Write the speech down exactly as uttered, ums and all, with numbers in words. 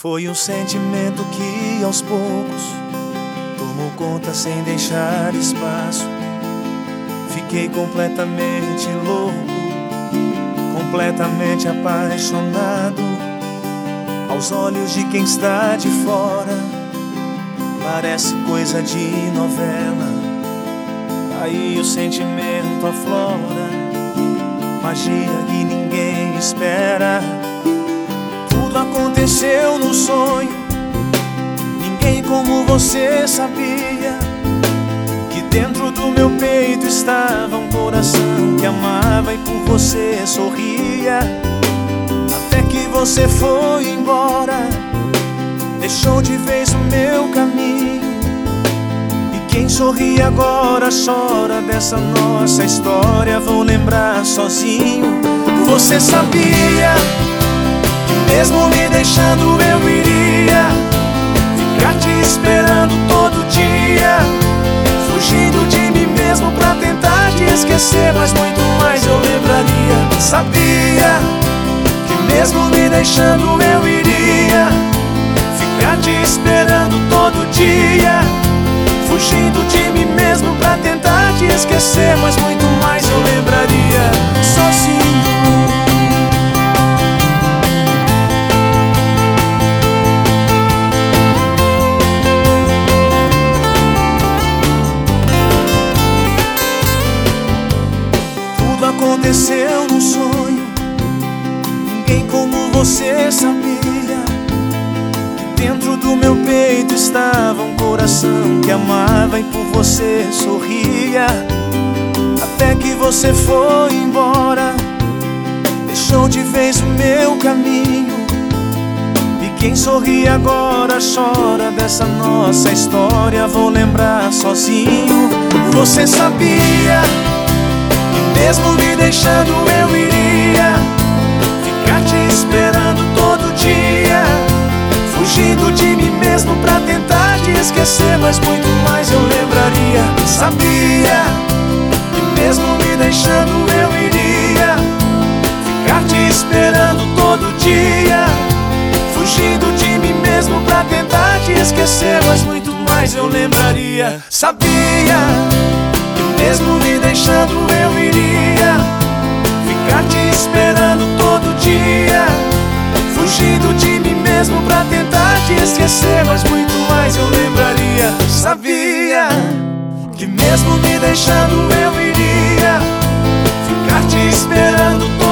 Foi um sentimento que aos poucos tomou conta sem deixar espaço. Fiquei completamente louco, completamente apaixonado. Aos olhos de quem está de fora, parece coisa de novela. Aí o sentimento aflora, magia que ninguém espera. Tudo aconteceu num sonho, ninguém como você sabia que dentro do meu peito estava um coração que amava e por você sorria. Até que você foi embora, deixou de vez o meu caminho. E quem sorri agora chora dessa nossa história. Vou lembrar sozinho. Você sabia que mesmo me deixando eu iria ficar te esperando todo dia, fugindo de mim mesmo pra tentar te esquecer, mas muito mais eu lembraria. Sabia que mesmo me deixando eu iria ficar te esperando todo dia, fugindo de mim mesmo pra tentar te esquecer, mas muito mais eu lembraria. Sozinho. Tudo aconteceu num sonho, ninguém como você sabia que dentro do meu peito estava um coração que amava e por você sorria. Até que você foi embora, deixou de vez o meu caminho. E quem sorri agora chora dessa nossa história. Vou lembrar sozinho. Você sabia que mesmo me deixando eu iria ficar te esperando todo dia, fugindo de mim mesmo pra tentar te esquecer, mas muito mais eu lembraria. Sabia que mesmo me deixando eu iria ficar te esperando todo dia, fugindo de mim mesmo pra tentar te esquecer, mas muito mais eu lembraria. Sabia que mesmo me deixando eu iria ficar te esperando todo dia, fugindo de mim mesmo pra tentar te esquecer, mas muito mais eu lembraria. Sabia que mesmo me deixando eu iria ficar te esperando todo